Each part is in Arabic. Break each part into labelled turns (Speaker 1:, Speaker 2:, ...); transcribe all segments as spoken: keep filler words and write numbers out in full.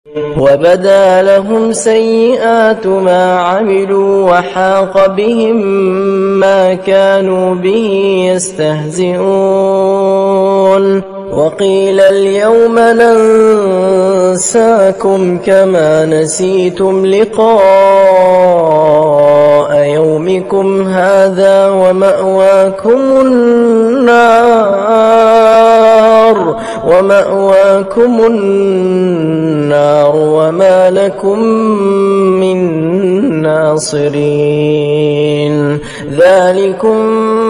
Speaker 1: وبدا لهم سيئات ما عملوا وحاق بهم ما كانوا به يستهزئون وقيل اليوم ننساكم كما نسيتم لقاء يومكم هذا ومأواكم النار ومأواكم النار وما لكم من ناصرين ذلكم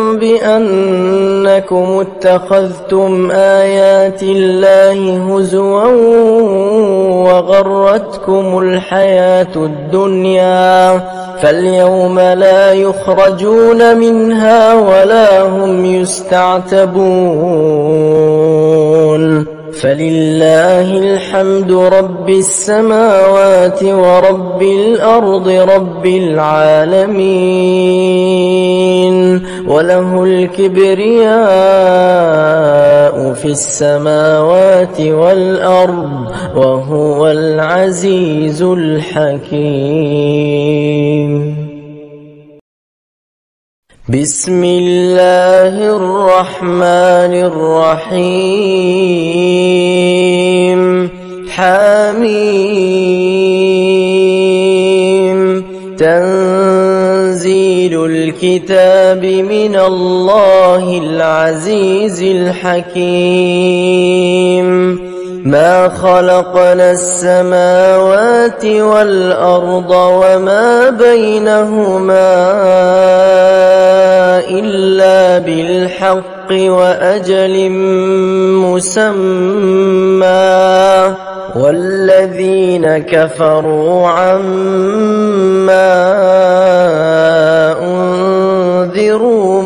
Speaker 1: بأنكم اتخذتم آيات الله هزوا وغرتكم الحياة الدنيا فاليوم لا يخرجون منها ولا هم يستعتبون فلله الحمد رب السماوات ورب الأرض رب العالمين وله الكبرياء في السماوات والأرض وهو العزيز الحكيم. بسم الله الرحمن الرحيم حميم تنزيل الكتاب من الله العزيز الحكيم ما خلقنا السماوات والأرض وما بينهما إلا بالحق وأجل مسمى والذين كفروا عما أنذروا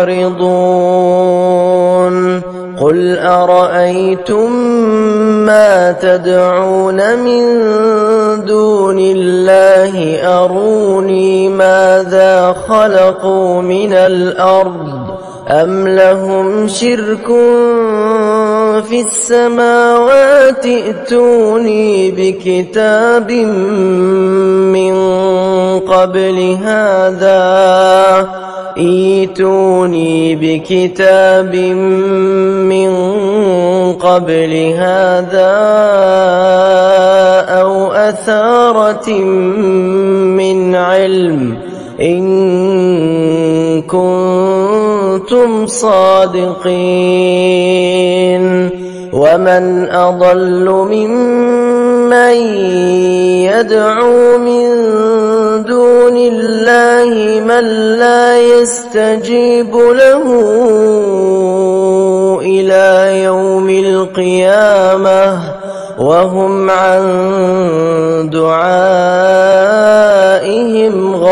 Speaker 1: معرضون قل أرأيتم ما تدعون من دون الله أروني ماذا خلقوا من الأرض أم لهم شرك في السماوات ائتوني بكتاب من قبل هذا ائتوني بكتاب من قبل هذا أو أثارة من علم إن كنتم صادقين ومن أضل ممن يدعو من دون الله من لا يستجيب له إلى يوم القيامة وهم عن دعائهم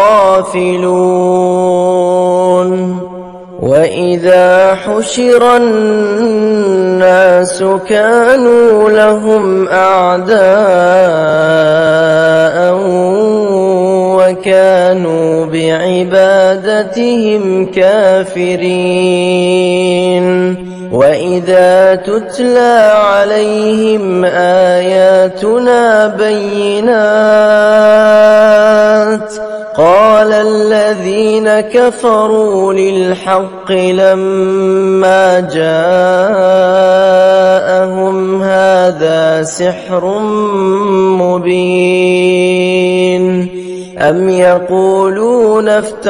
Speaker 1: غافلون وإذا حشر الناس كانوا لهم أعداء وكانوا بعبادتهم كافرين وإذا تتلى عليهم آياتنا بينات قال الذين كفروا للحق لما جاءهم هذا سحر مبين أم يقولون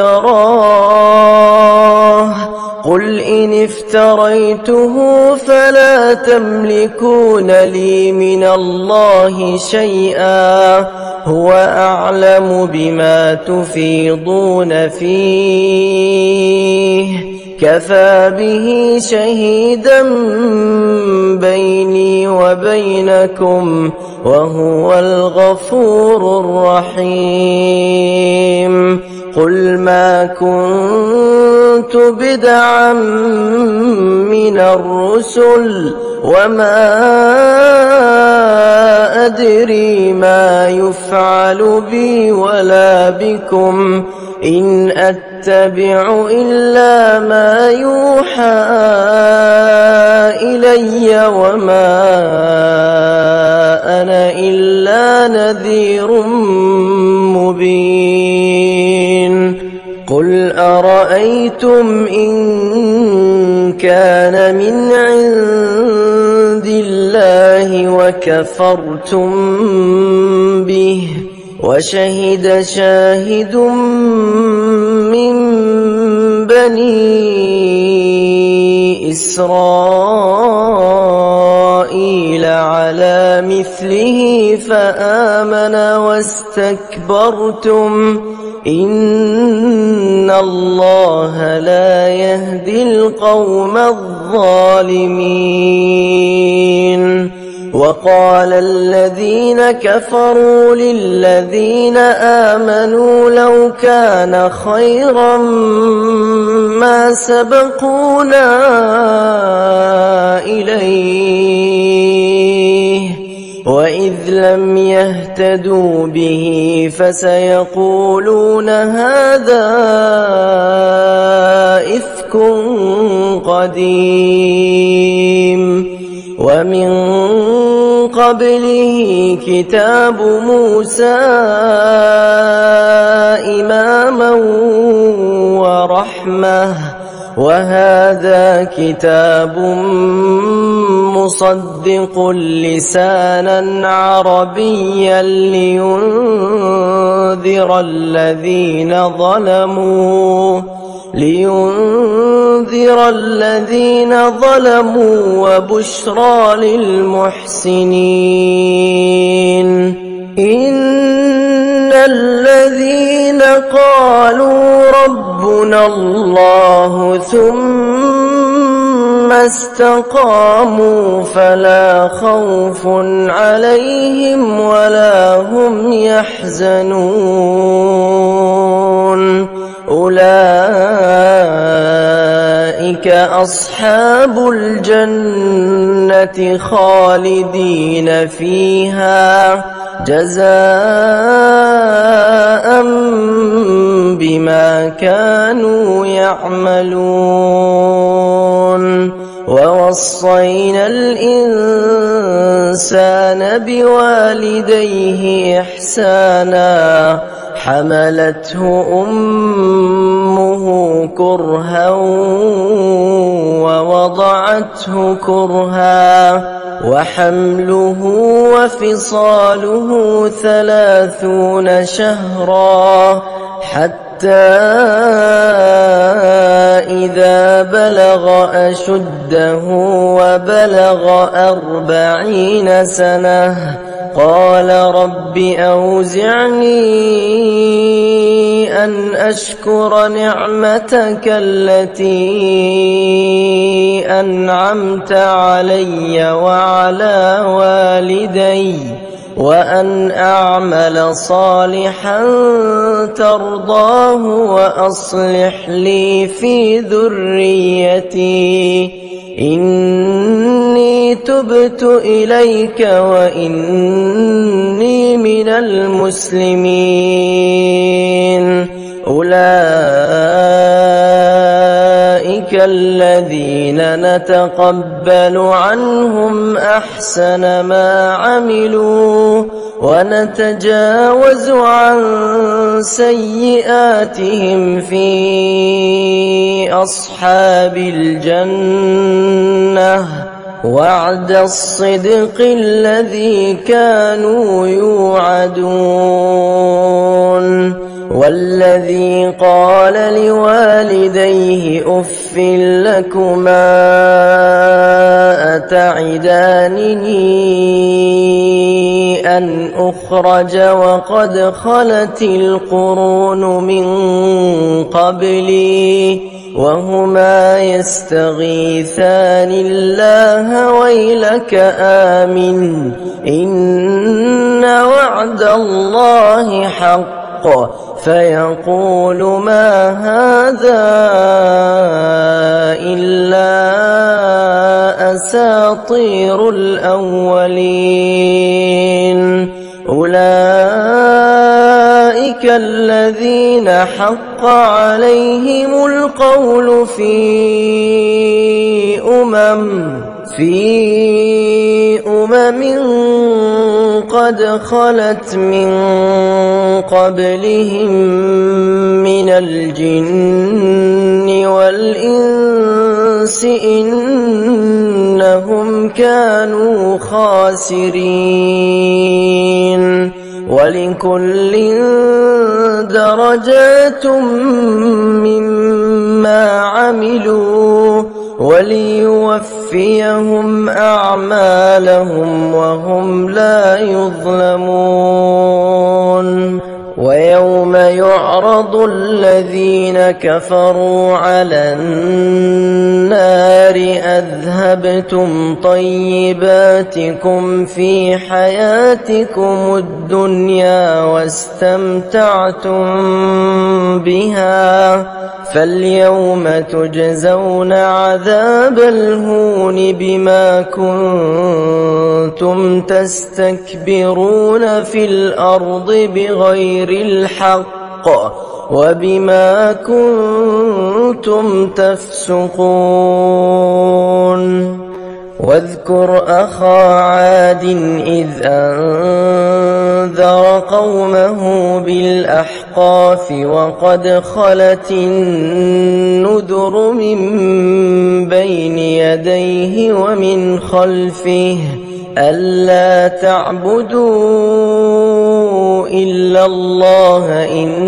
Speaker 1: افتراه قل إن افتريته فلا تملكون لي من الله شيئا هو أعلم بما تفيضون فيه كفى به شهيدا بيني وبينكم وهو الغفور الرحيم قل ما كنت بدعا من الرسل وما أدري ما يفعل بي ولا بكم إن أتبع إلا ما يوحى إلي وما أنا إلا نذير مبين قل أرأيتم إن كان من عند الله وكفرتم به وشهد شاهد من بني إسرائيل على مثله فآمن واستكبرتم إن الله لا يهدي القوم الظالمين وقال الذين كفروا للذين آمنوا لو كان خيرا ما سبقونا إليه وإذ لم يهتدوا به فسيقولون هذا إفك قديم ومن قبله كتاب موسى إماما ورحمة وهذا كتاب مصدق لسانا عربيا لينذر الذين ظلموا لينذر الذين ظلموا وبشرى للمحسنين إن الذين قالوا ربنا الله ثم استقاموا فلا خوف عليهم ولا هم يحزنون أولئك أصحاب الجنة خالدين فيها جزاء بما كانوا يعملون ووصينا الإنسان بوالديه إحسانا حملته أمه كرها ووضعته كرها وحمله وفصاله ثلاثون شهرا حتى إذا بلغ أشده وبلغ أربعين سنة قال رب أوزعني أن أشكر نعمتك التي أنعمت علي وعلى والدي وأن أعمل صالحا ترضاه وأصلح لي في ذريتي إني تبت إليك وإني من المسلمين أولئك الذين نتقبل عنهم أحسن ما عملوا ونتجاوز عن سيئاتهم في أصحاب الجنة وعد الصدق الذي كانوا يوعدون والذي قال لوالديه أف لكما أتعدانني أن أخرج وقد خلت القرون من قبلي وهما يستغيثان الله ويلك آمن إن وعد الله حق فيقول ما هذا إلا أساطير الأولين أولئك الذين حق عليهم القول في أمم في أمم قد خلت من قبلهم من الجن والإنس إنهم كانوا خاسرين ولكل درجات مما عملوا وليوفيهم أعمالهم وهم لا يظلمون ويوم يعرض الذين كفروا على النار أذهبتم طيباتكم في حياتكم الدنيا واستمتعتم بها فاليوم تجزون عذاب الهون بما كنتم تستكبرون في الأرض بغير الحق وبما كنتم تفسقون واذكر أخا عاد إذ أنذر قومه بالأحقاف وقد خلت النذر من بين يديه ومن خلفه ألا تعبدوا إلا الله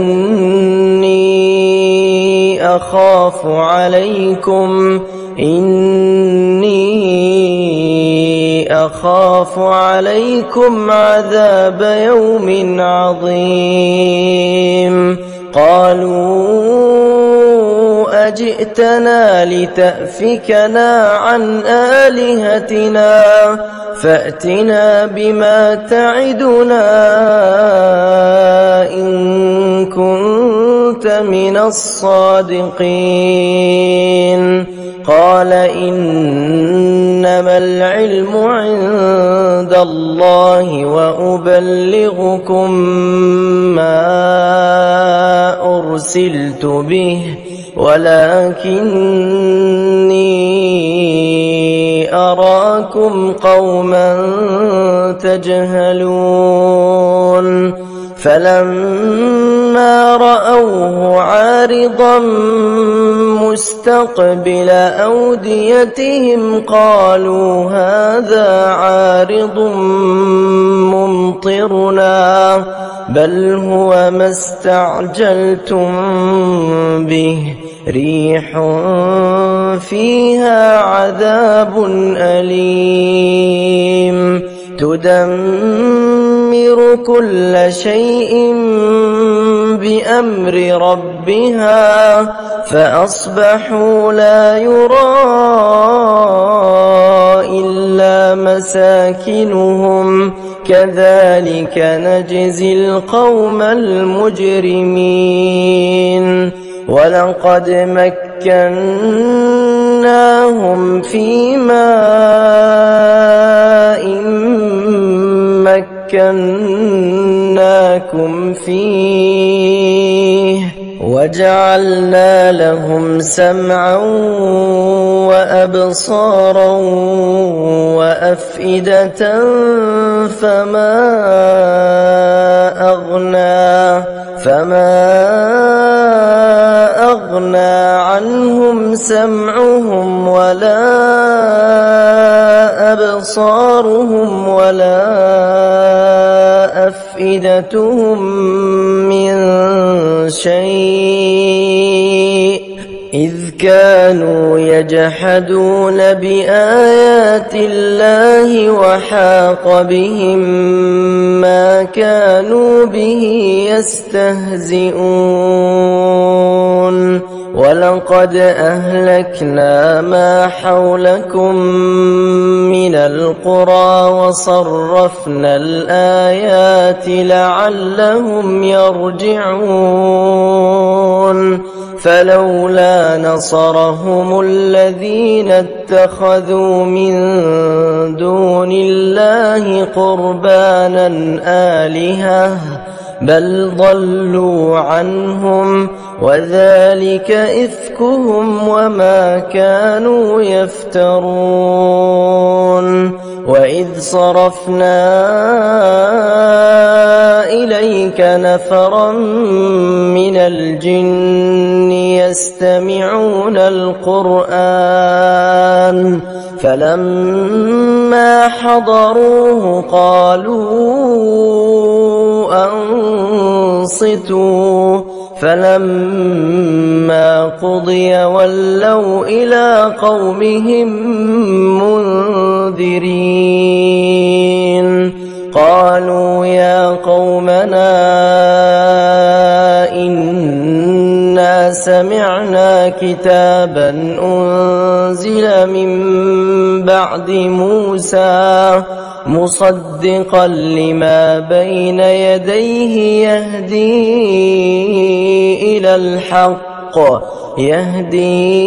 Speaker 1: إني أخاف عليكم إني أخاف عليكم عذاب يوم عظيم قالوا أجئتنا لتأفكنا عن آلهتنا فأتنا بما تعدنا إن كنت من الصادقين قال إنما العلم عند الله وأبلغكم ما أرسلت به ولكني أراكم قوما تجهلون فلما رأوه عارضا مستقبل أوديتهم قالوا هذا عارض ممطرنا بل هو ما استعجلتم به ريح فيها عذاب أليم تدمر كل شيء بأمر ربها فأصبحوا لا يرى إلا مساكنهم كذلك نجزي القوم المجرمين ولقد مكناهم في ماء مكناكم فيه وجعلنا لهم سمعا وأبصارا وأفئدة فما أغنى فما أغنى عنهم سمعهم ولا أبصارهم ولا أفئدتهم من شيء إذ كانوا يجحدون بآيات الله وحاق بهم ما كانوا به يستهزئون ولقد ولقد أهلكنا ما حولكم من القرى وصرفنا الآيات لعلهم يرجعون فلولا نصرهم الذين اتخذوا من دون الله قربانا آلهة بل ضلوا عنهم وذلك إفكهم وما كانوا يفترون وإذ صرفنا إليك نفرا من الجن يستمعون القرآن فلما حضروه قالوا أنصتوا فلما قضي ولوا إلى قومهم منذرين قالوا يا قومنا إنا سمعنا كتابا أنزل من بعد موسى مصدقا لما بين يديه يهدي إلى الحق يهدي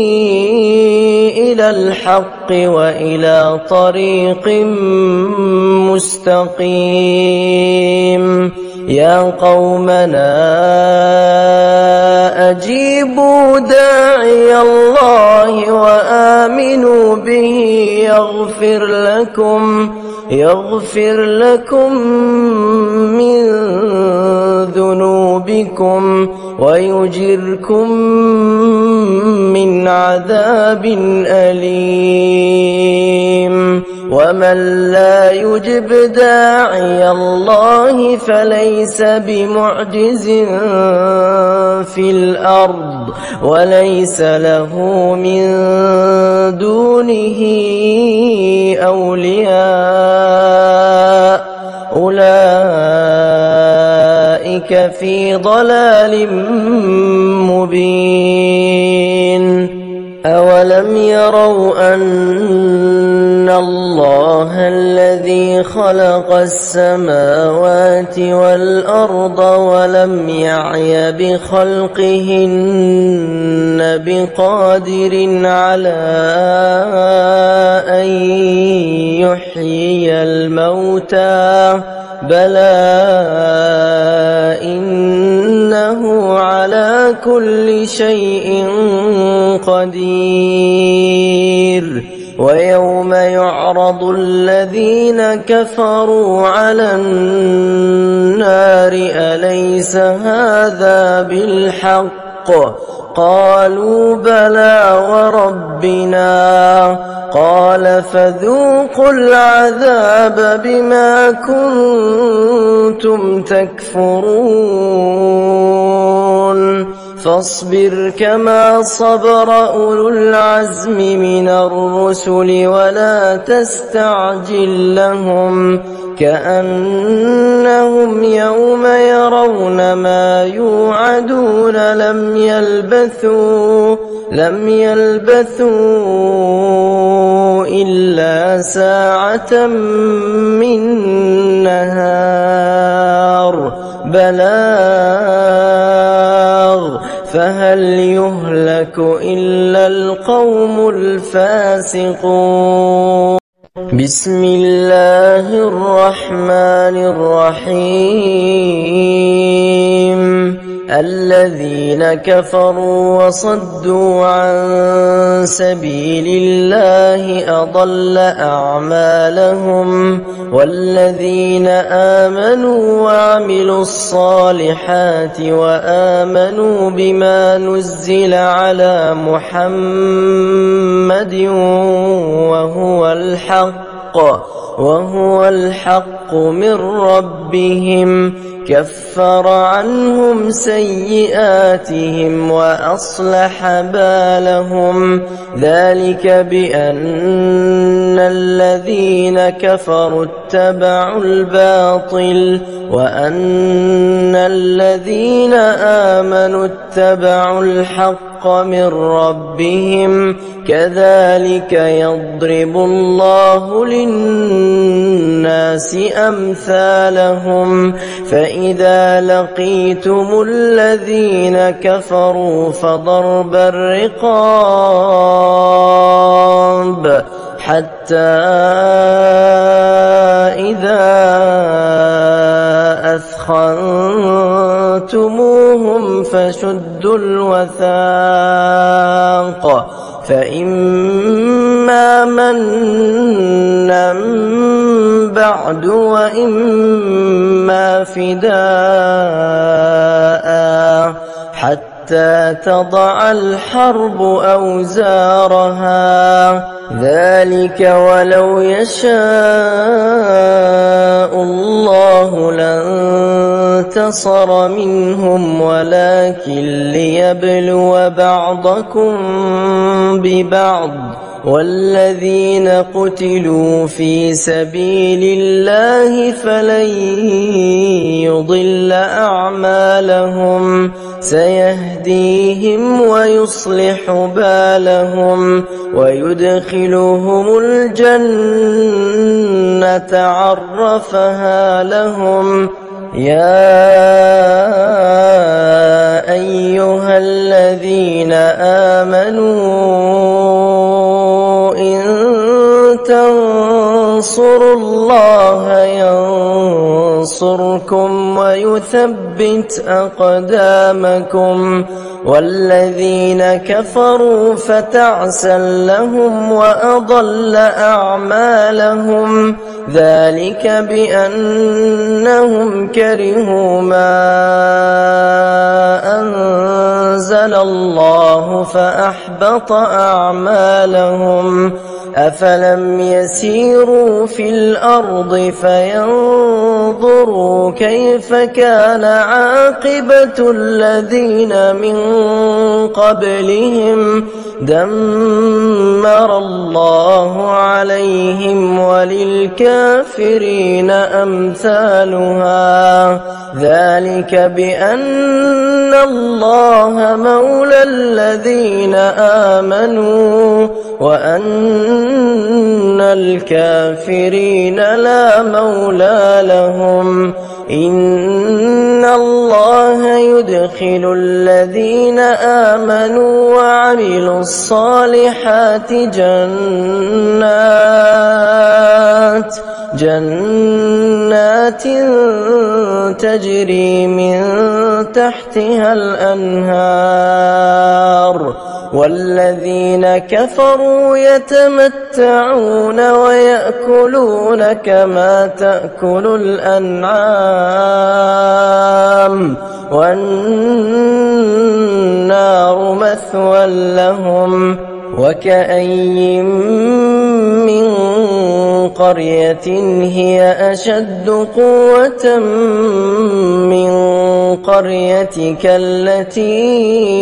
Speaker 1: إلى الحق وإلى طريق مستقيم يا قومنا أجيبوا داعي الله وآمنوا به يغفر لكم يغفر لكم من ذنوبكم ويجركم من عذاب أليم ومن لا يجب داعي الله فليس بمعجز في الأرض وليس له من دونه أولياء أولئك في ضلال مبين أولم يروا أن الله الذي خلق السماوات والأرض ولم يعي بخلقهن بقادر على أن يحيي الموتى بلى إنه على كل شيء قدير ويوم يعرض الذين كفروا على النار أليس هذا بالحق قالوا بلى وربنا قال فذوقوا العذاب بما كنتم تكفرون فاصبر كما صبر أولو العزم من الرسل ولا تستعجل لهم كأنهم يوم يرون ما يوعدون لم يلبثوا لم يلبثوا إلا ساعة من نهار بلاغ فهل يهلك إلا القوم الفاسقون بسم الله الرحمن الرحيم الذين كفروا وصدوا عن سبيل الله أضل أعمالهم والذين آمنوا وعملوا الصالحات وآمنوا بما نزل على محمد وهو الحق وهو الحق من ربهم كفر عنهم سيئاتهم وأصلح بالهم ذلك بأن الذين كفروا اتبعوا الباطل وأن الذين آمنوا اتبعوا الحق الحق من ربهم كذلك يضرب الله للناس أمثالهم فإذا لقيتم الذين كفروا فضرب الرقاب حتى إذا أثخنتموهم فشدوا الوثاق فإما منا بعد وإما فداء حتى تضع الحرب أوزارها ذلك ولو يشاء الله لانتصر منهم ولكن ليبلو بعضكم ببعض والذين قتلوا في سبيل الله فلن يضل أعمالهم سيهديهم ويصلح بالهم ويدخلهم الجنة عرفها لهم يا أيها الذين آمنوا إن تنصروا الله ينصركم ويثبت أقدامكم والذين كفروا فتعسا لهم وأضل أعمالهم ذلك بأنهم كرهوا ما أنزل الله فأحبط أعمالهم أفلم يسيروا في الأرض فينظروا كيف كان عاقبة الذين من قبلهم دمر الله عليهم وللكافرين أمثالها ذلك بأن الله مولى الذين آمنوا وأن الكافرين لا مولى لهم إن الله يدخل الذين آمنوا وعملوا الصالحات جنات جنات تجري من تحتها الأنهار والذين كفروا يتمتعون ويأكلون كما تأكل الأنعام والنار مثوى لهم وكأي من قرية هي أشد قوة من قريتك التي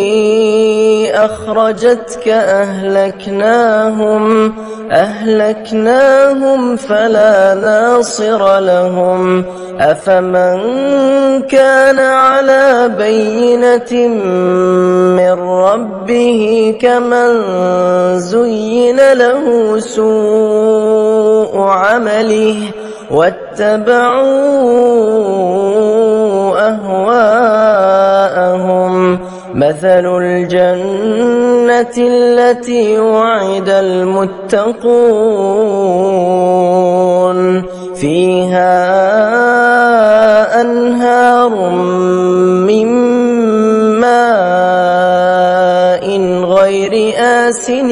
Speaker 1: أخرجتك أهلكناهم أهلكناهم فلا ناصر لهم أفمن كان على بينة من ربه كمن زين له سوء عمله واتبعوا أهواءهم مثل الجنة التي وعد المتقون فيها أنهار من ماء غير آسن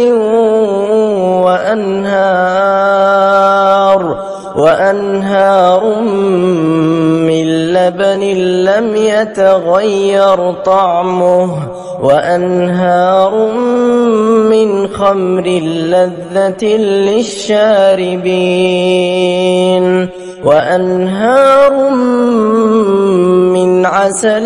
Speaker 1: وأنهار وأنهار من لبن لم يتغير طعمه وأنهار من خمر لذة للشاربين وأنهار من عسل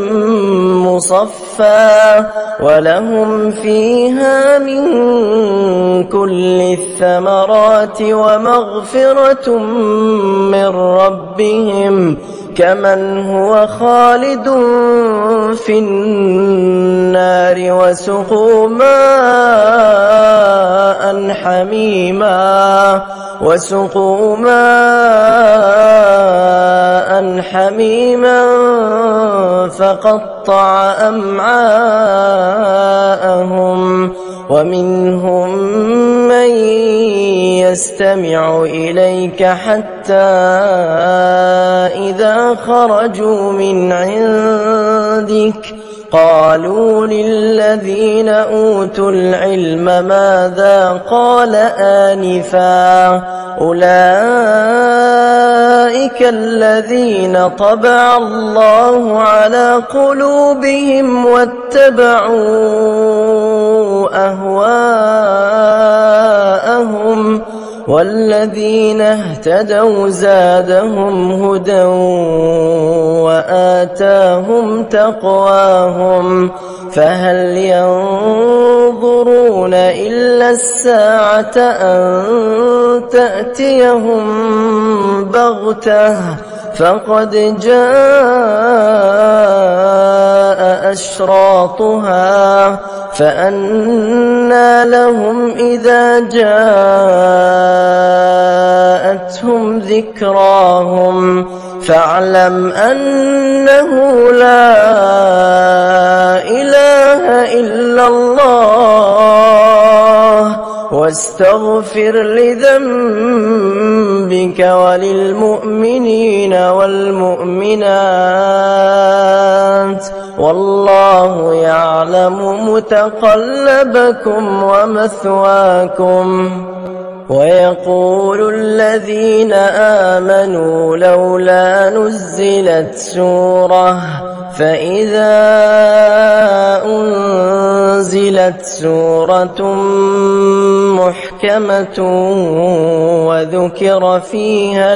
Speaker 1: مصفى ولهم فيها من كل الثمرات ومغفرة من ربهم كمن هو خالد في النار وسقوا ماء حميما وسقوا ماء حميما فقطع أمعاءهم ومنهم من يستمع إليك حتى إذا خرجوا من عندك قالوا للذين أوتوا العلم ماذا قال آنفا أولئك الذين طبع الله على قلوبهم واتبعوا أهواءهم والذين اهتدوا زادهم هدى وآتاهم تقواهم فهل ينظرون إلا الساعة أن تأتيهم بغتة فقد جاء أشراطها فأنى لهم إذا جاءتهم ذكراهم فاعلم أنه لا إله إلا الله واستغفر لذنبك وللمؤمنين والمؤمنات والله يعلم متقلبكم ومثواكم ويقول الذين آمنوا لولا نزلت سورة فإذا أنزلت سورة محكمة وذكر فيها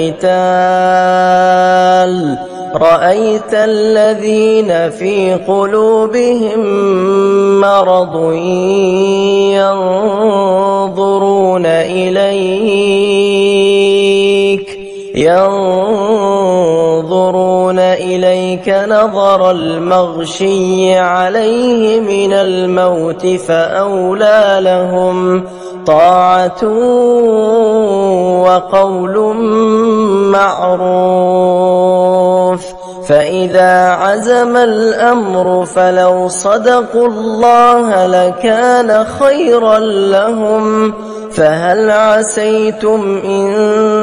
Speaker 1: القتال رأيت الذين في قلوبهم مرض ينظرون إليك ينظرون إليك نظر المغشي عليه من الموت فأولى لهم طاعة وقول معروف فإذا عزم الأمر فلو صدقوا الله لكان خيرا لهم فهل عسيتم إن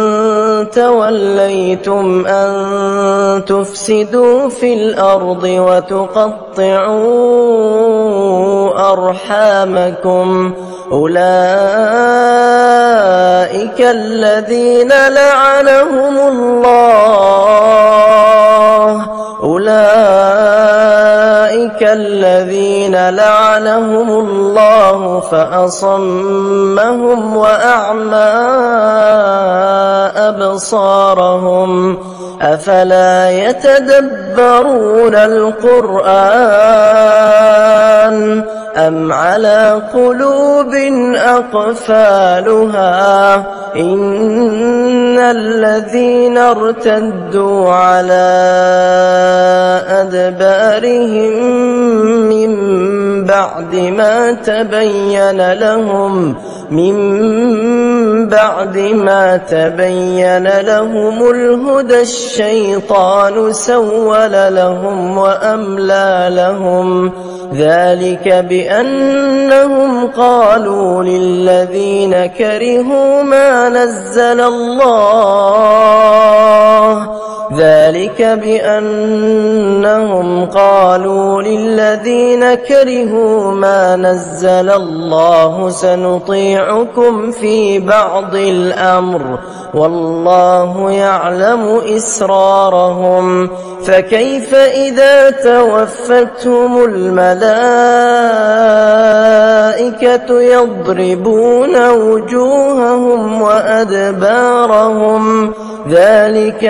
Speaker 1: توليتم أن تفسدوا في الأرض وتقطعوا أرحامكم أولئك الذين لعنهم الله أولئك الذين لعنهم الله فأصمهم وأعمى أبصارهم أفلا يتدبرون القرآن أم على قلوب أقفالها إن الذين ارتدوا على أدبارهم من بعد ما تبين لهم من بعد ما تبين لهم الهدى الشيطان سول لهم وأملى لهم ذلك بأنهم قالوا للذين كرهوا ما نزل الله ذلك بأنهم قالوا للذين كرهوا ما نزل الله سنطيعكم في بعض الأمر والله يعلم إسرارهم فكيف إذا توفتهم الملائكة يضربون وجوههم وأدبارهم ذلك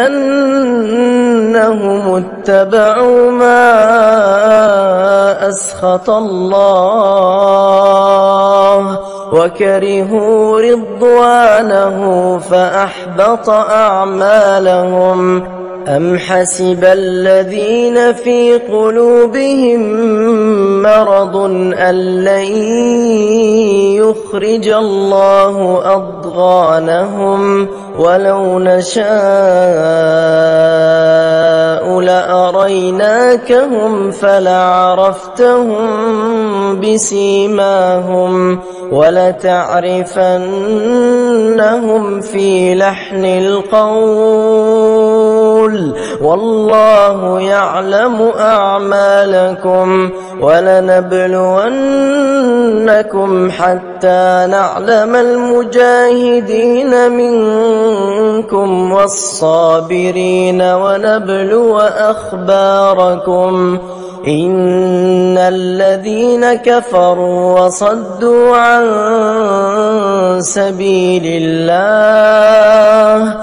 Speaker 1: بأنهم اتبعوا ما أسخط الله وكرهوا رضوانه فأحبط أعمالهم أم حسب الذين في قلوبهم مرض أن لن يخرج الله أضغانهم ولو نشاء لأريناكهم فلعرفتهم بسيماهم ولتعرفنهم في لحن القول والله يعلم أعمالكم ولنبلونكم حتى نعلم المجاهدين منكم والصابرين ونبلو أخباركم إن الذين كفروا وصدوا عن سبيل الله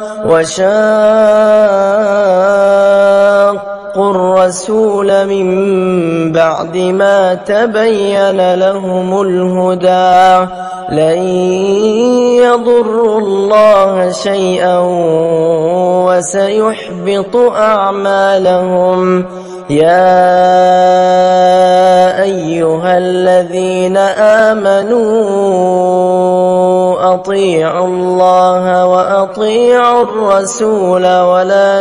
Speaker 1: وشاقوا الرسول من بعد ما تبين لهم الهدى لن يضروا الله شيئا وسيحبط أعمالهم يا أيها الذين آمنوا أطيعوا الله وأطيعوا الرسول ولا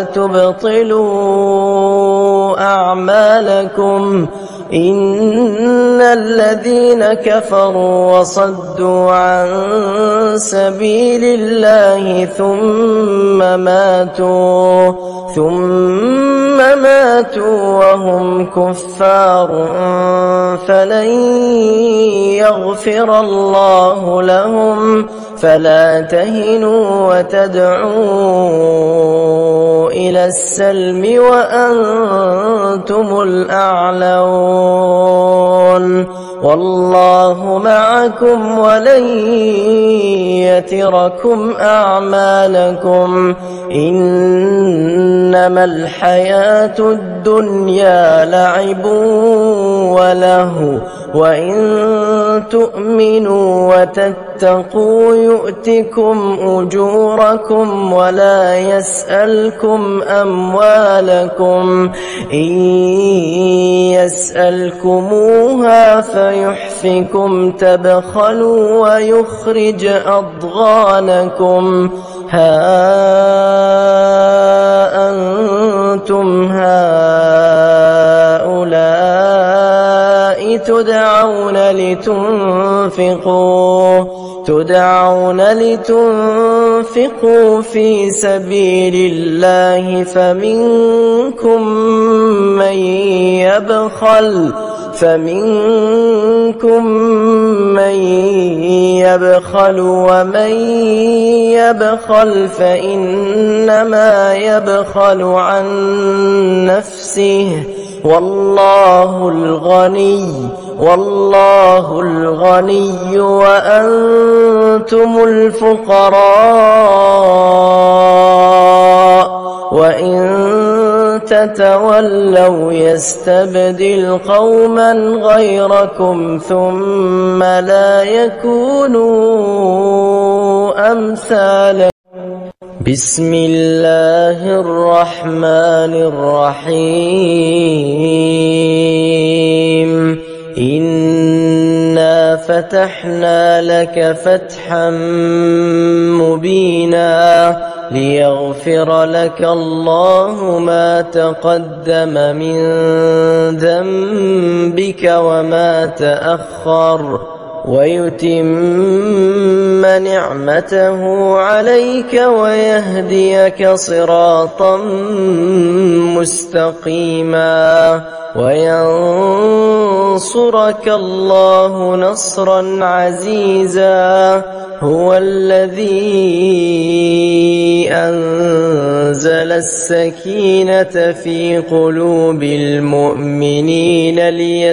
Speaker 1: تبطلوا أعمالكم إن الذين كفروا وصدوا عن سبيل الله ثم ماتوا ثم ماتوا وهم كفار فلن يغفر الله لهم فلا تهنوا وتدعوا إلى السلم وأنتم الأعلون والله معكم ولن يتركم أعمالكم إنما الحياة الدنيا لعب ولهو وإن تؤمنوا وتتقوا يؤتكم أجوركم ولا يسألكم أموالكم إن يسألكموها فيحفكم تبخلوا ويخرج أضغانكم ها أنتم هؤلاء تدعون لتنفقوا تدعون لتنفقوا في سبيل الله فمنكم من يبخل فمنكم من يبخل ومن يبخل فإنما يبخل عن نفسه والله الغني والله الغني وأنتم الفقراء وإن تتولوا يستبدل قوما غيركم ثم لا يكونوا أمثالكم بسم الله الرحمن الرحيم إنا فتحنا لك فتحا مبينا ليغفر لك الله ما تقدم من ذنبك وما تأخر ويتم نعمته عليك ويهديك صراطا مستقيما وينصرك الله نصرا عزيزا هو الذي أنزل السكينة في قلوب المؤمنين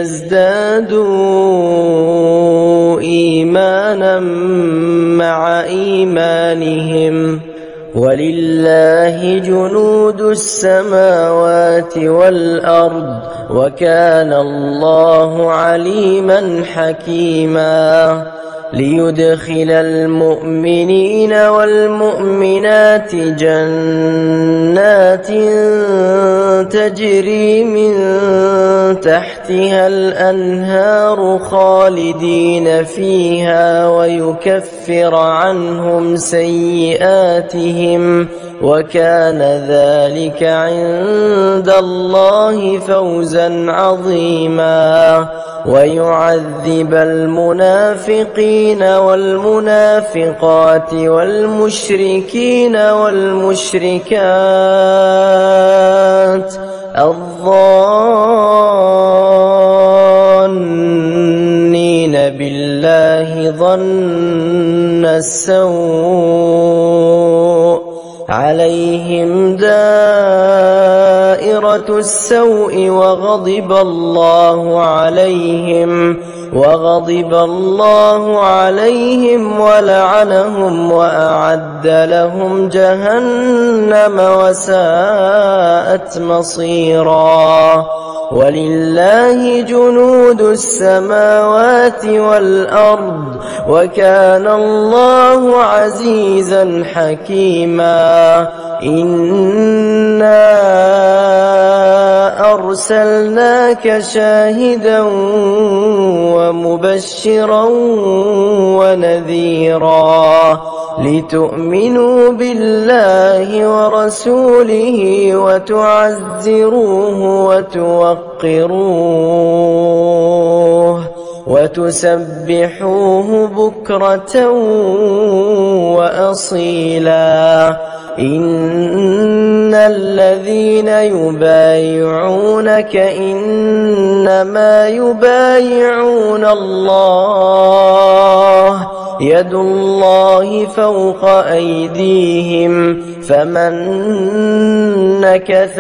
Speaker 1: ليزدادوا إيمانا مع إيمانهم ولله جنود السماوات والأرض وكان الله عليما حكيما ليدخل المؤمنين والمؤمنات جنات تجري من تحتها الأنهار خالدين فيها ويكفر عنهم سيئاتهم وكان ذلك عند الله فوزا عظيما ويعذب المنافقين والمنافقات والمشركين والمشركات الظانين بالله ظن السوء عليهم دائرة السوء وغضب الله عليهم وغضب الله عليهم ولعنهم وأعد لهم جهنم وساءت مصيرا ولله جنود السماوات والأرض وكان الله عزيزا حكيما إنا أرسلناك شاهدا ومبشرا ونذيرا لتؤمنوا بالله ورسوله وتعزروه وتوقروه وتسبحوه بكرة وأصيلا إن الذين يبايعونك إنما يبايعون الله يد الله فوق أيديهم فمن نكث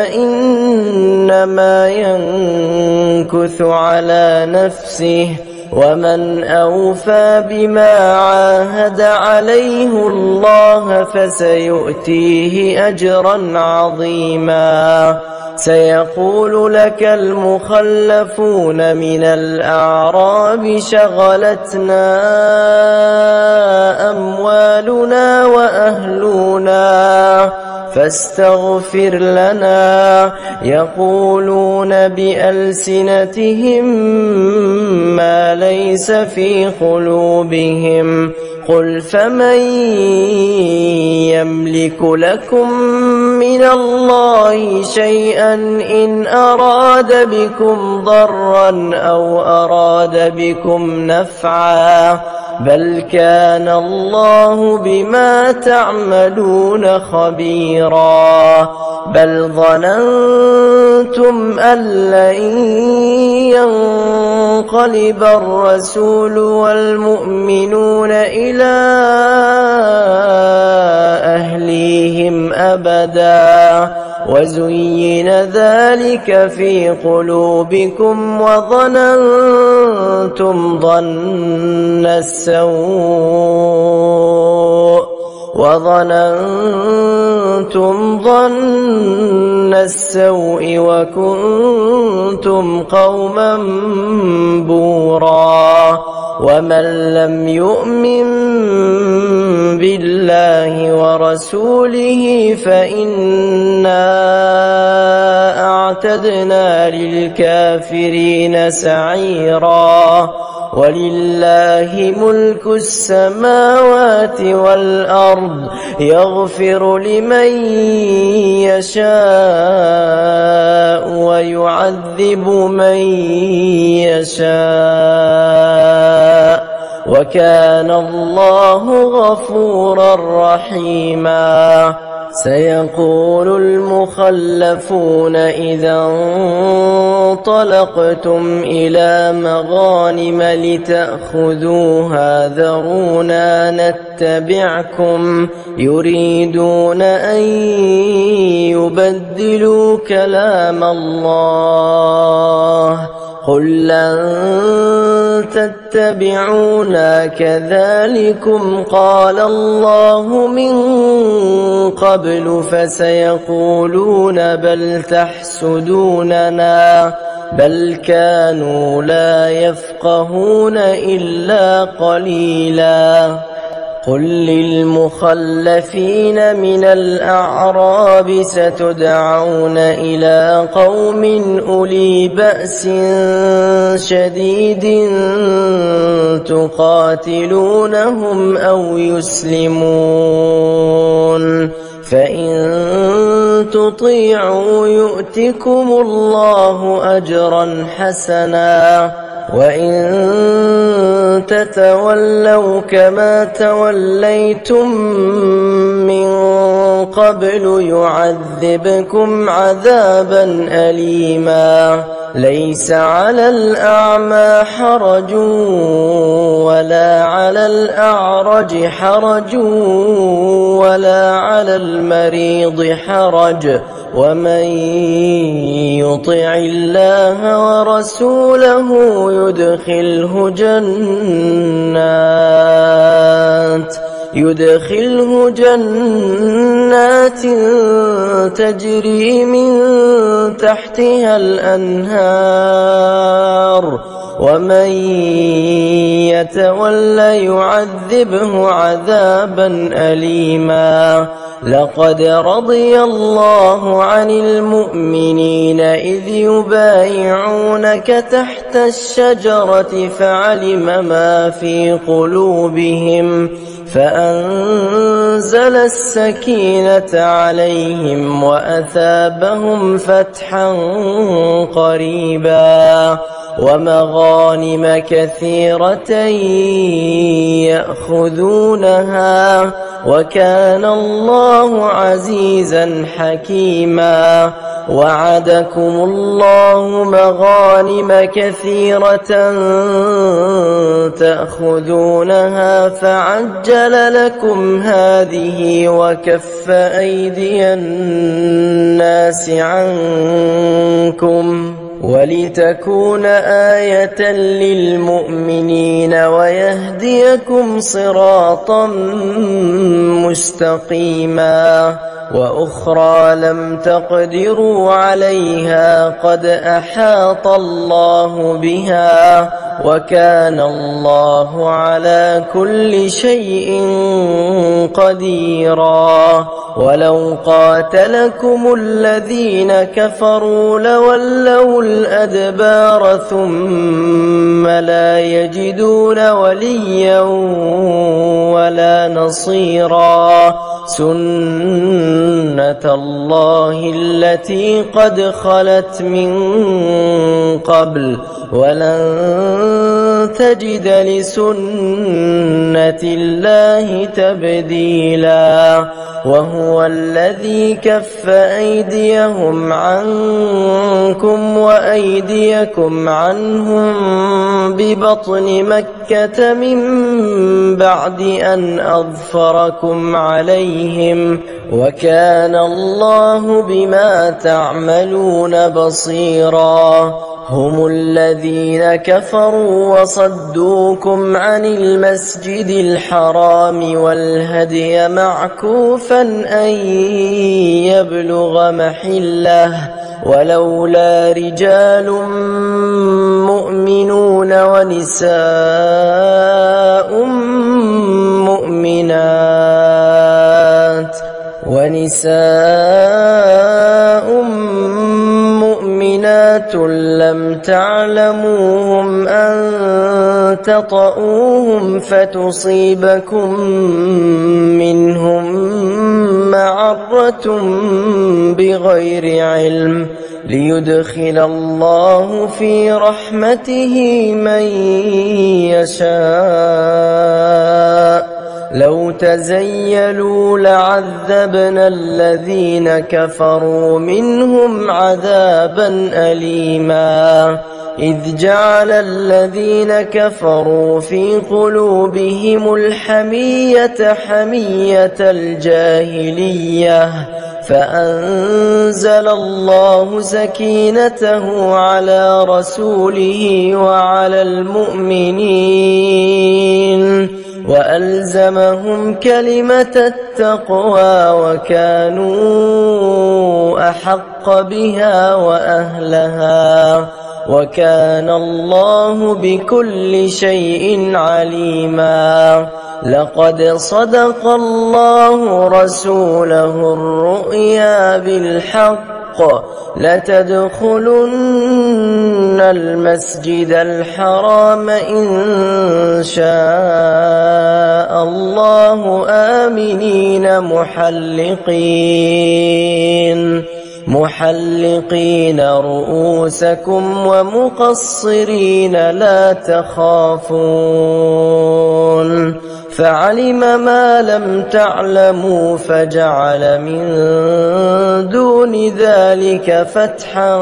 Speaker 1: فإنما ينكث على نفسه ومن أوفى بما عاهد عليه الله فسيؤتيه أجرا عظيما سيقول لك المخلفون من الأعراب شغلتنا أموالنا وأهلنا فاستغفر لنا يقولون بألسنتهم ما ليس في قلوبهم قل فمن يملك لكم من الله شيئا إن أراد بكم ضرا أو أراد بكم نفعا بل كان الله بما تعملون خبيرا بل ظننتم أن لن ينقلب الرسول والمؤمنون إلى أهليهم أبدا وزين ذلك في قلوبكم وظننتم ظن السوء وظننتم ظن السوء وكنتم قوما بورا ومن لم يؤمن بالله ورسوله فإنا أعتدنا للكافرين سعيرا ولله ملك السماوات والأرض يغفر لمن يشاء ويعذب من يشاء وكان الله غفورا رحيما سيقول المخلفون إذا انطلقتم إلى مغانم لتأخذوها ذرونا نتبعكم يريدون أن يبدلوا كلام الله قل لن تتبعونا كذلكم قال الله من قبل فسيقولون بل تحسدوننا بل كانوا لا يفقهون إلا قليلا. قل للمخلفين من الأعراب ستدعون إلى قوم أولي بأس شديد تقاتلونهم أو يسلمون، فإن تطيعوا يؤتكم الله أجرا حسنا، وإن تتولوا كما توليتم من قبل يعذبكم عذابا أليما. ليس على الأعمى حرج ولا على الأعرج حرج ولا على المريض حرج، ومن يطع الله ورسوله يدخله جنات يدخله جنات تجري من تحتها الأنهار، ومن يتولى يعذبه عذابا أليما. لقد رضي الله عن المؤمنين إذ يبايعونك تحت الشجرة فعلم ما في قلوبهم فأنزل السكينة عليهم وأثابهم فتحا قريبا ومغانم كثيرة يأخذونها، وكان الله عزيزا حكيما. وعدكم الله مغانم كثيرة تأخذونها فعجل لكم هذه وكف أيدي الناس عنكم ولتكون آية للمؤمنين ويهديكم صراطا مستقيما. وأخرى لم تقدروا عليها قد أحاط الله بها، وكان الله على كل شيء قديرا. ولو قاتلكم الذين كفروا لولوا الأدبار ثم لا يجدون وليا ولا نصيرا. سنة الله التي قد خلت من قبل ولن تجد لسنة الله تبديلا. وهو الذي كف أيديهم عنكم وأيديكم عنهم ببطن مكة من بعد أن أظفركم عليهم، وكان الله بما تعملون بصيرا. هم الذين كفروا وصدوكم عن المسجد الحرام والهدي معكوفا أن يبلغ محله، ولولا رجال مؤمنون ونساء مؤمنات ونساء مؤمنات لم تعلموهم أن تطؤوهم فتصيبكم منهم معرة بغير علم ليدخل الله في رحمته من يشاء. لو تزيلوا لعذبنا الذين كفروا منهم عذابا أليما. إذ جعل الذين كفروا في قلوبهم الحمية حمية الجاهلية، فأنزل الله سكينته على رسوله وعلى المؤمنين وألزمهم كلمة التقوى وكانوا أحق بها وأهلها. وكان الله بكل شيء عليما. لقد صدق الله رسوله الرؤيا بالحق لتدخلن المسجد الحرام إن شاء الله آمنين محلقين محلقين رؤوسكم ومقصرين لا تخافون، فعلم ما لم تعلموا فجعل من دون ذلك فتحا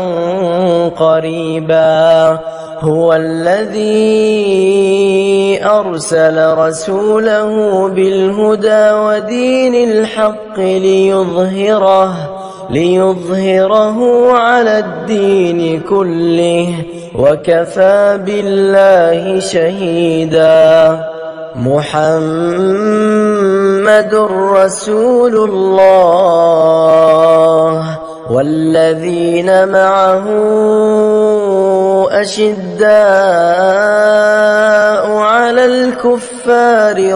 Speaker 1: قريبا. هو الذي أرسل رسوله بالهدى ودين الحق ليظهره ليظهره على الدين كله وكفى بالله شهيدا. محمد رسول الله والذين معه أشداء على الكفار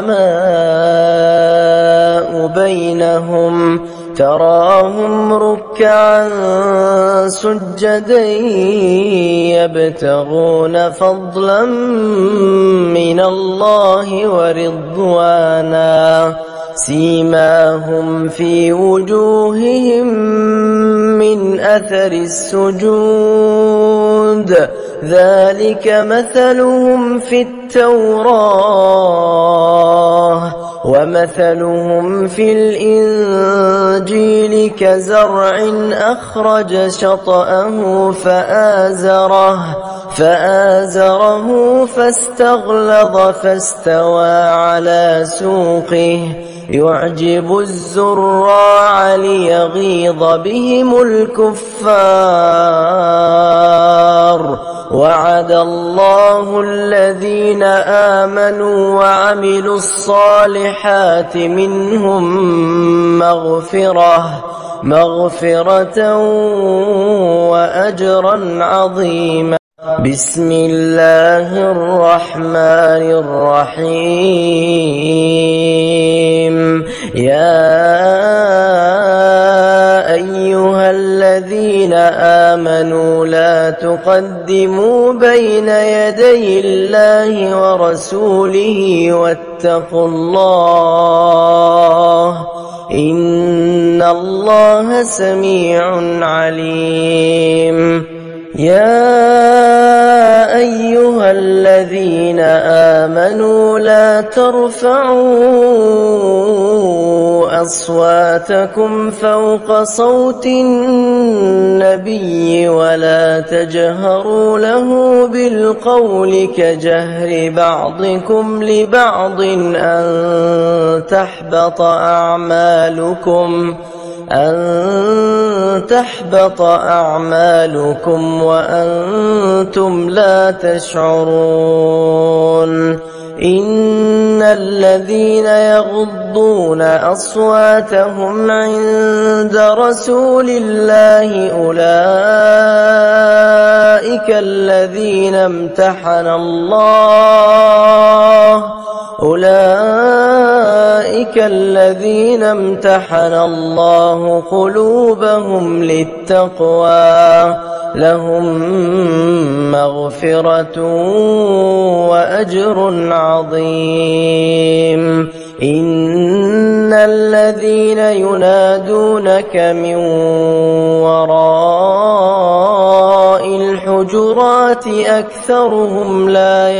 Speaker 1: رحماء بينهم تراهم ركعا سجدا يبتغون فضلا من الله ورضوانا سيماهم في وجوههم من أثر السجود ذلك مثلهم في التوراة ومثلهم في الإنجيل كزرع أخرج شطأه فآزره فآزره فاستغلظ فاستوى على سوقه يعجب الزراع ليغيظ بهم الكفار. وعد الله الذين آمنوا وعملوا الصالحات منهم مغفرة مغفرة وأجرا عظيما. بسم الله الرحمن الرحيم. يا أيها الذين آمنوا لا تقدموا بين يدي الله ورسوله واتقوا الله إن الله سميع عليم. يا أيها الذين آمنوا لا ترفعوا أصواتكم فوق صوت النبي ولا تجهروا له بالقول كجهر بعضكم لبعض أن تحبط أعمالكم أن تحبط أعمالكم وأنتم لا تشعرون. إن الذين يغضون أصواتهم عند رسول الله أولئك الذين امتحن الله أولئك الذين امتحن الله قلوبهم للتقوى لهم مغفرة وأجر عظيم. إن الذين ينادونك من وراء الحجرات أكثرهم لا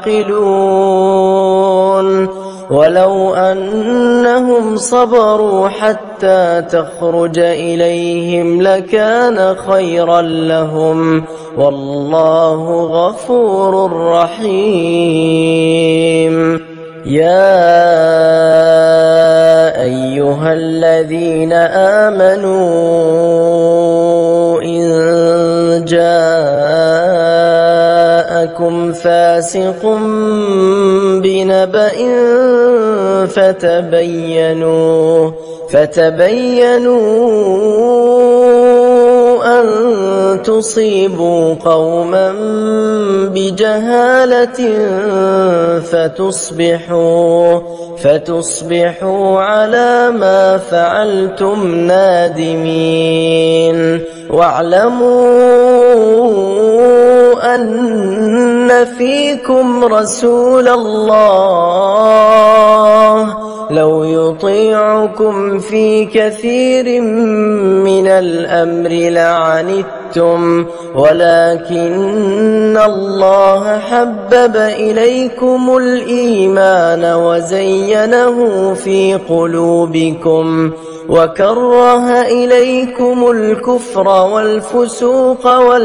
Speaker 1: يعقلون. ولو أنهم صبروا حتى تخرج إليهم لكان خيرا لهم والله غفور رحيم. يا أيها الذين آمنوا إن جاءكم فاسق بنبأ فتبينوا فتبينوا أن تصيبوا قوما بجهالة فتصبحوا فتصبحوا على ما فعلتم نادمين. واعلموا أن فيكم رسول الله لو يطيعكم في كثير من الأمر لعنتم، ولكن الله حبب إليكم الإيمان وزينه في قلوبكم وكره إليكم الكفر والفسوق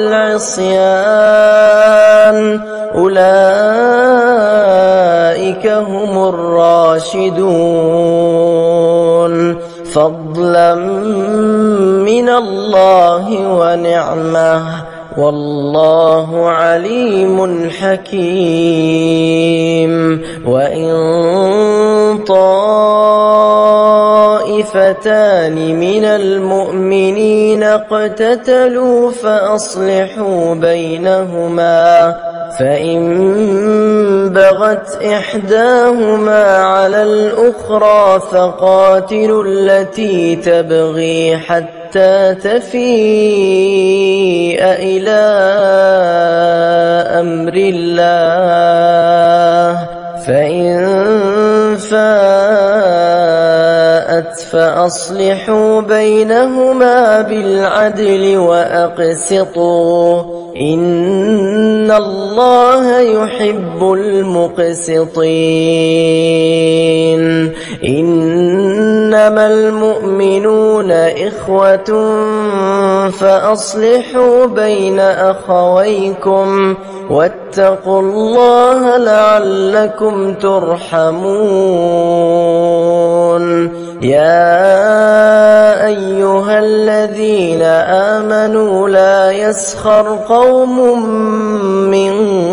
Speaker 1: والعصيان، أولئك هم الراشدون، فضلا من الله ونعمه، والله عليم حكيم. وإن طائفتان من المؤمنين اقتتلوا فأصلحوا بينهما، فإن بغت إحداهما على الأخرى فقاتلوا التي تبغي حتى تفيء إلى أمر الله، فإن فاءت فأصلحوا بينهما بالعدل وأقسطوا، إن الله يحب المقسطين. إنما المؤمنون إخوة فأصلحوا بين أخويكم واتقوا الله لعلكم ترحمون. يا أيها الذين آمنوا لا يسخر قوم من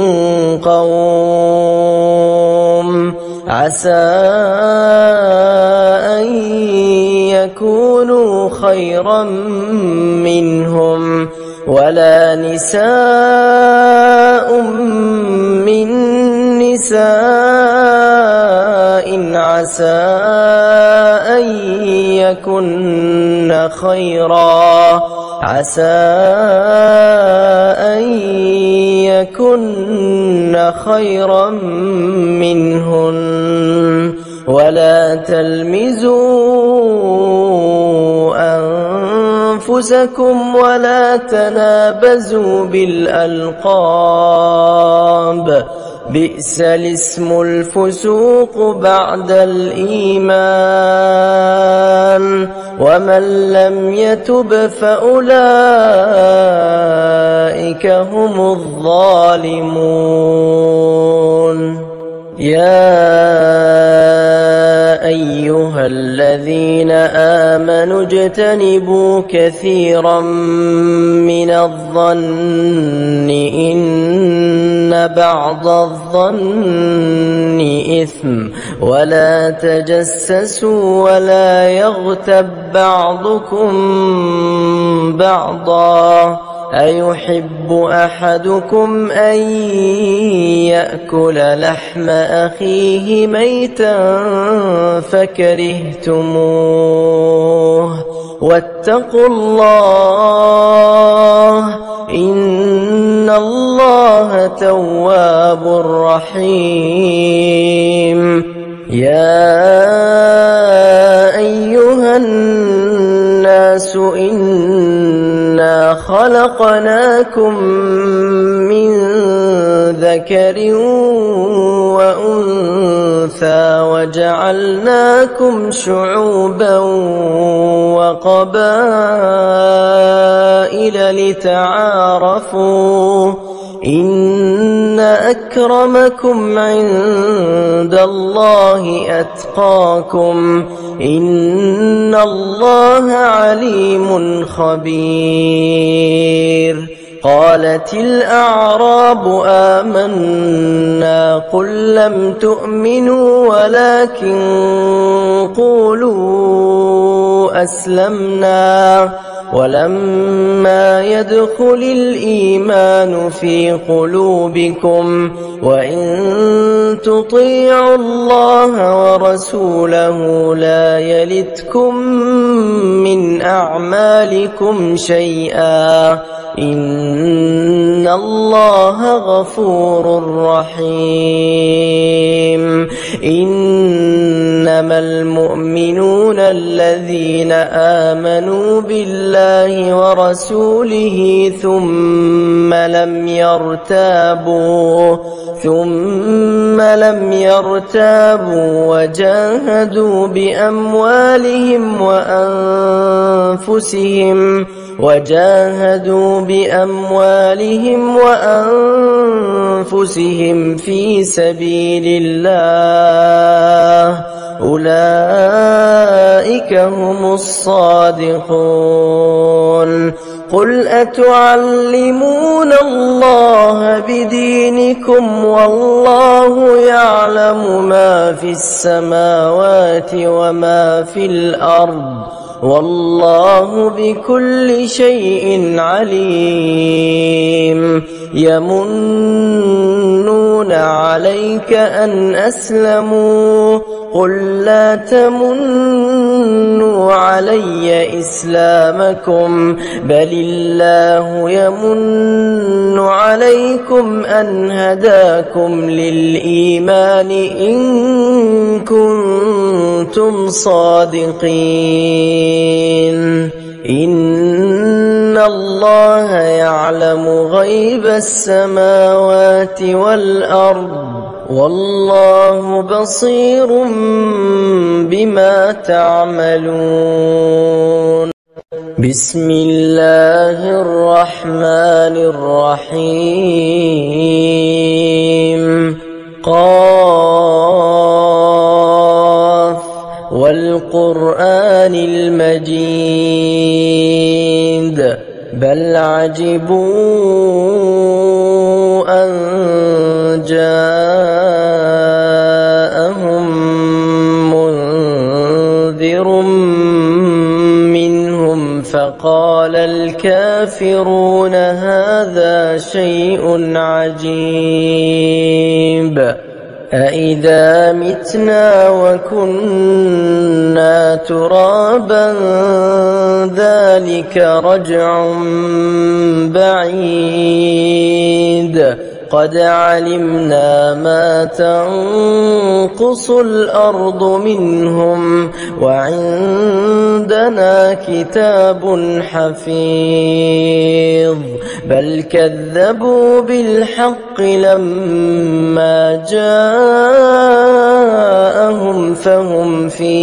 Speaker 1: قوم عسى أن يكونوا خيرا منهم، ولا نساء من نساء عسى أن يكن خيرا عسى أن يكن خيرا منهن، ولا تلمزوا أنفسكم ولا تنابزوا بالألقاب، بئس الاسم الفسوق بعد الإيمان، ومن لم يتب فأولئك هم الظالمون. يا أيها الذين آمنوا اجتنبوا كثيرا من الظن إن بعض الظن إثم، ولا تجسسوا ولا يغتب بعضكم بعضا، أيحب أحدكم أن يأكل لحم أخيه ميتا فكرهتموه، واتقوا الله إن الله تواب رحيم. يا أيها الناس إنا خلقناكم من ذكر وأنثى وجعلناكم شعوبا وقبائل لتعارفوا، إن أكرمكم عند الله أتقاكم، إن الله عليم خبير. قالت الأعراب آمنا قل لم تؤمنوا ولكن قولوا أسلمنا ولما يدخل الإيمان في قلوبكم وإن تطيعوا الله ورسوله لا يلتكم من أعمالكم شيئا إن الله غفور رحيم. إنما المؤمنون الذين آمنوا بالله ورسوله ثم لم يرتابوا ثم لم يرتابوا وجاهدوا بأموالهم وأنفسهم وجاهدوا بأموالهم وأنفسهم في سبيل الله أولئك هم الصادقون. قل أتعلمون الله بدينكم والله يعلم ما في السماوات وما في الأرض والله بكل شيء عليم. يمنون عليك أن أسلموا قل لا تمنوا علي إسلامكم بل الله يمن عليكم أن هداكم للإيمان إن كنتم صادقين. إن الله يعلم غيب السماوات والأرض والله بصير بما تعملون. بسم الله الرحمن الرحيم. قاف والقرآن المجيد بل عجبوا أن جاءهم منذر منهم فقال الكافرون هذا شيء عجيب. أإذا متنا وكنا ترابا ذلك رجع بعيد. قد علمنا ما تنقص الأرض منهم وعندنا كتاب حفيظ. بل كذبوا بالحق لما جاءهم فهم في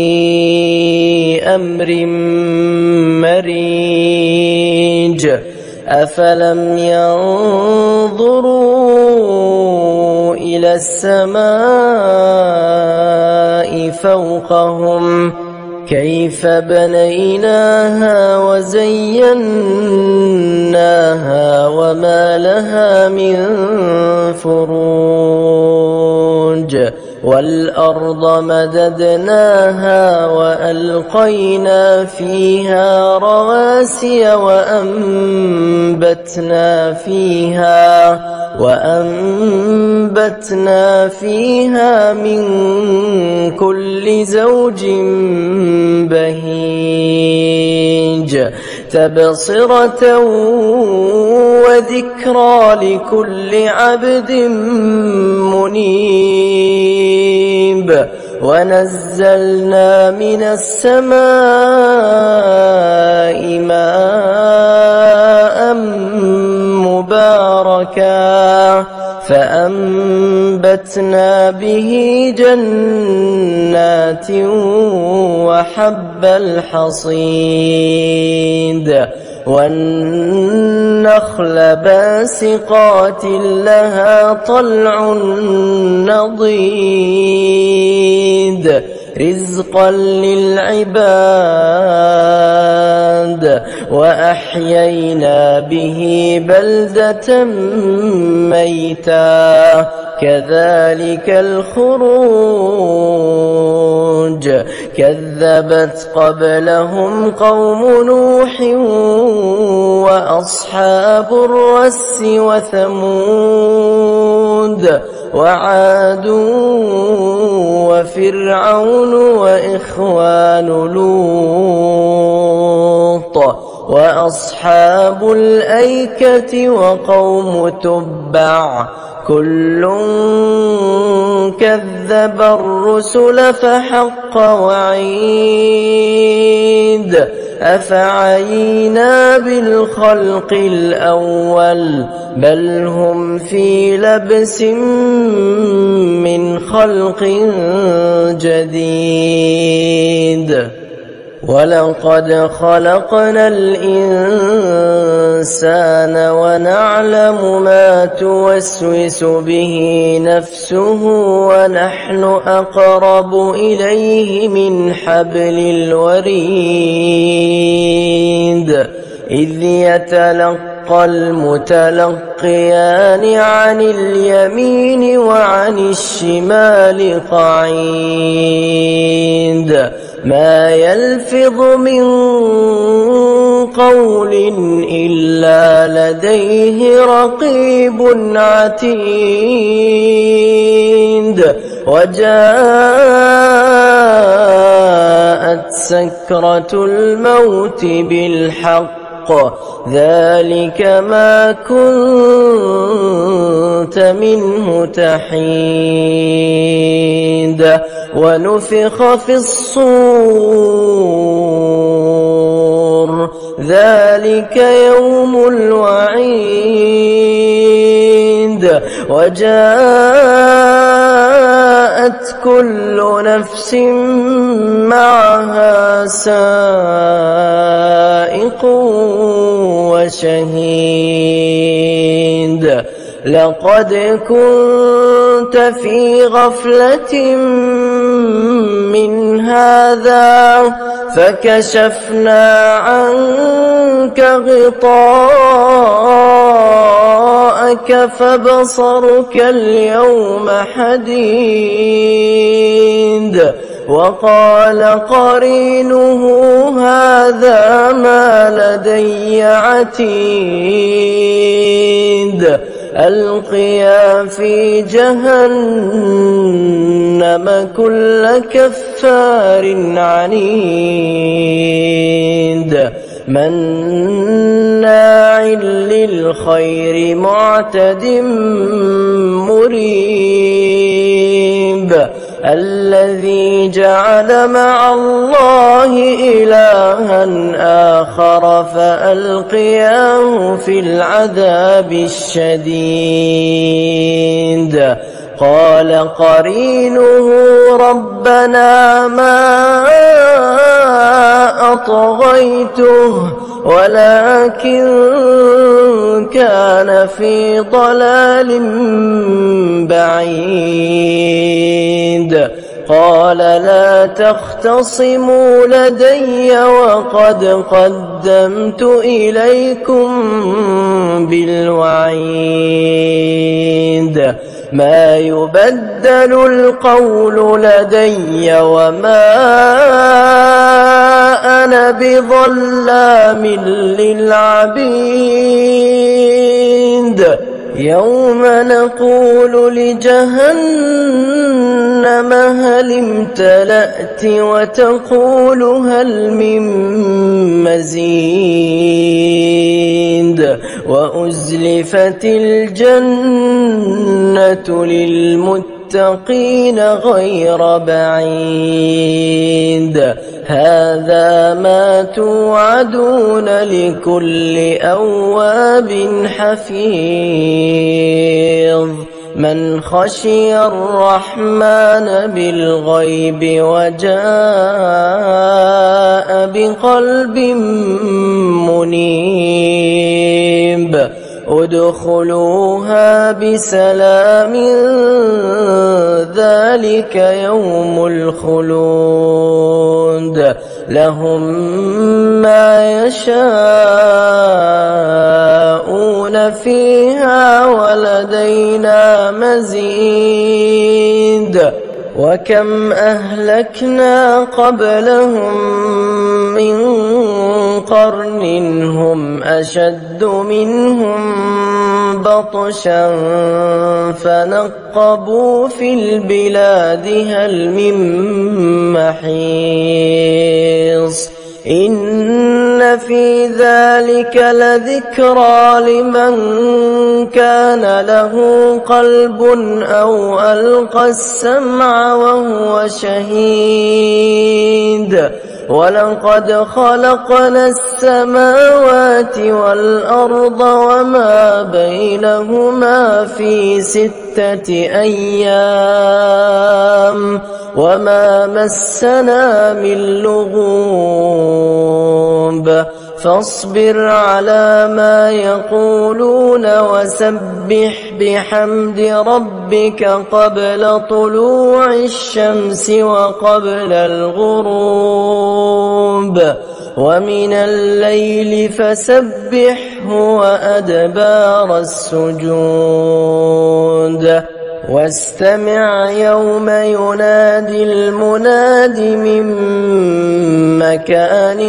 Speaker 1: أمر مريج. أفلم ينظروا إلى السماء فوقهم كيف بنيناها وزيناها وما لها من فروج. والأرض مددناها وألقينا فيها رواسي وأنبتنا فيها وأنبتنا فيها من كل زوج بهيج. تبصرة وذكرى لكل عبد منيب. ونزلنا من السماء ماء مباركا فأنبتنا به جنات وحب الحصيد. والنخل باسقات لها طلع نضيد. رزقا للعباد وأحيينا به بلدة ميتا كذلك الخروج كذبت قبلهم قوم نوح وأصحاب الرس وثمود وعاد وفرعون وإخوان لوط وأصحاب الأيكة وقوم تبع كل كذب الرسل فحق وعيد أفعينا بالخلق الأول بل هم في لبس من خلق جديد ولقد خلقنا الإنسان ونعلم ما توسوس به نفسه ونحن أقرب إليه من حبل الوريد إذ يتلقى المتلقيان عن اليمين وعن الشمال قعيد ما يلفظ من قول إلا لديه رقيب عتيد وجاءت سكرة الموت بالحق ذلك ما كنت منه تحيد ونفخ في الصور ذلك يوم الوعيد وجاءت كل نفس معها سائق وشهيد لقد كنت في غفلة من هذا فكشفنا عنك غطاءك فبصرك اليوم حديد وقال قرينه هذا ما لدي عتيد ألقيا في جهنم كل كفار عنيد مناع للخير معتد مريب الذي جعل مع الله إلها آخر فألقياه في العذاب الشديد قال قرينه ربنا ما أطغيته ولكن كان في ضلال بعيد قال لا تختصموا لدي وقد قدمت إليكم بالوعيد ما يبدل القول لدي وما أنا بظلام للعبيد يوم نقول لجهنم هل امتلأت وتقول هل من مزيد وأزلفت الجنة للمتقين غير بعيد هذا ما توعدون لكل أواب حفيظ من خشي الرحمن بالغيب وجاء بقلب منيب ادخلوها بسلام ذلك يوم الخلود لهم ما يشاءون فيها ولدينا مزيد وكم أهلكنا قبلهم من قرن هم أشد منهم بطشا فنقبوا في البلاد هل من محيص إن في ذلك لذكرى لمن كان له قلب أو ألقى السمع وهو شهيد ولقد خلقنا السماوات والأرض وما بينهما في ستة أيام وما مسنا من لغوب فاصبر على ما يقولون وسبح بحمد ربك قبل طلوع الشمس وقبل الغروب ومن الليل فسبحه وأدبار السجود واستمع يوم ينادي المناد من مكان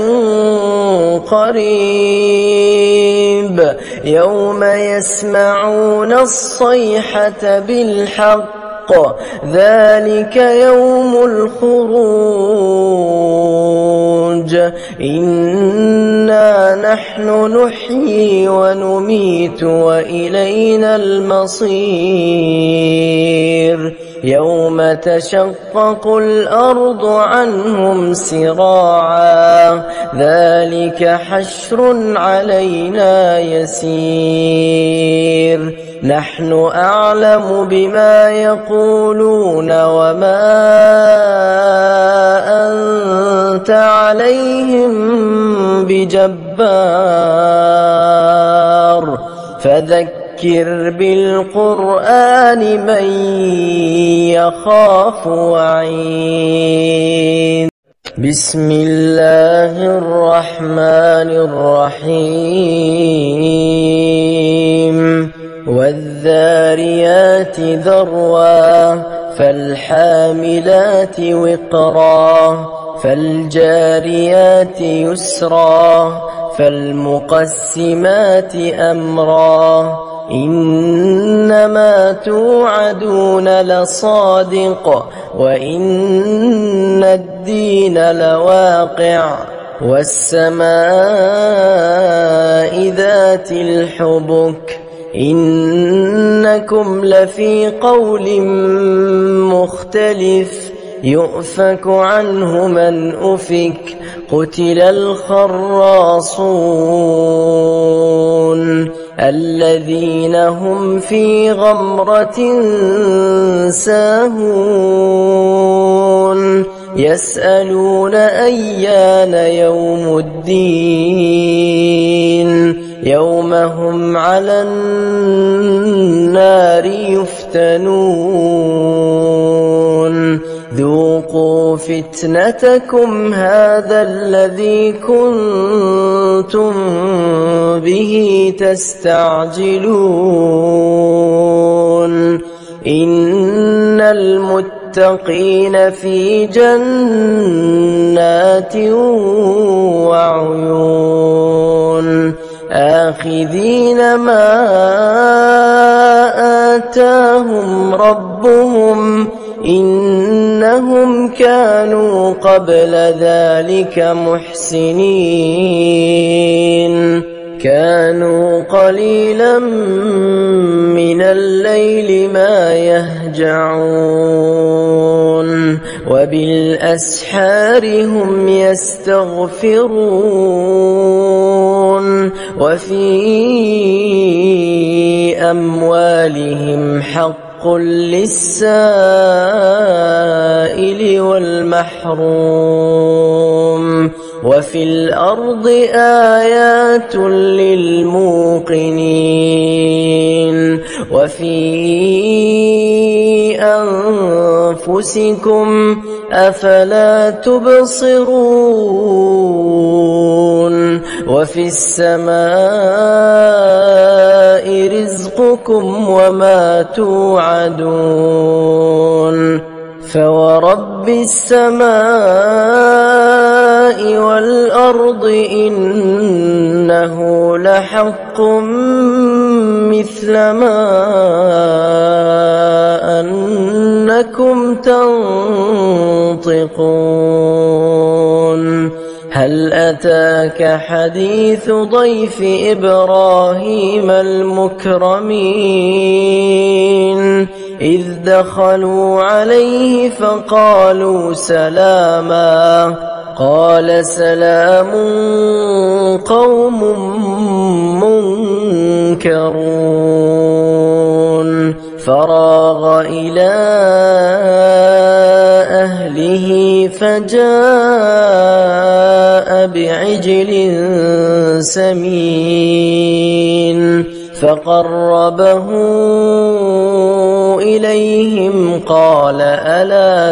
Speaker 1: قريب يوم يسمعون الصيحة بالحق ذلك يوم الخروج إنا نحن نحيي ونميت وإلينا المصير يوم تشقق الأرض عنهم سراعا ذلك حشر علينا يسير نحن أعلم بما يقولون وما أنت عليهم بجبار فذكر بالقرآن من يخاف وعيد بسم الله الرحمن الرحيم والذاريات ذروا فالحاملات وقرا فالجاريات يسرا فالمقسمات أمرا إنما توعدون لصادق وإن الدين لواقع والسماء ذات الحبك إنكم لفي قول مختلف يؤفك عنه من أفك قتل الخراصون الذين هم في غمرة ساهون يسألون أيان يوم الدين يوم هم على النار يفتنون ذوقوا فتنتكم هذا الذي كنتم به تستعجلون إن المتقين في جنات وعيون آخذين ما آتاهم ربهم إنهم كانوا قبل ذلك محسنين كانوا قليلا من الليل ما يهجعون وبالأسحار هم يستغفرون وفي أموالهم حق للسائل والمحروم وفي الأرض آيات للموقنين وفي أنفسكم أفلا تبصرون وفي السماء رزقكم وما توعدون فورب السماء والأرض إنه لحق مثل ما أنكم تنطقون هل أتاك حديث ضيف إبراهيم المكرمين إذ دخلوا عليه فقالوا سلاما قال سلام قوم منكرون فراغ إلى أهله فجاء بعجل سمين فقربه إليهم قال ألا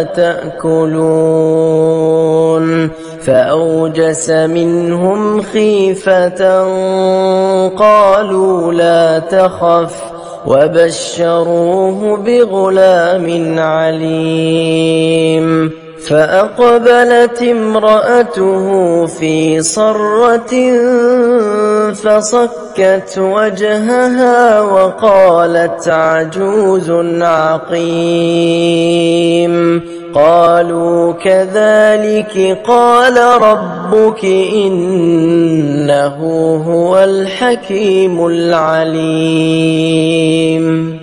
Speaker 1: تأكلون فأوجس منهم خيفة قالوا لا تخف وبشروه بغلام عليم فأقبلت امرأته في صرة فصكت وجهها وقالت عجوز عقيم قالوا كذلك قال ربك إنه هو الحكيم العليم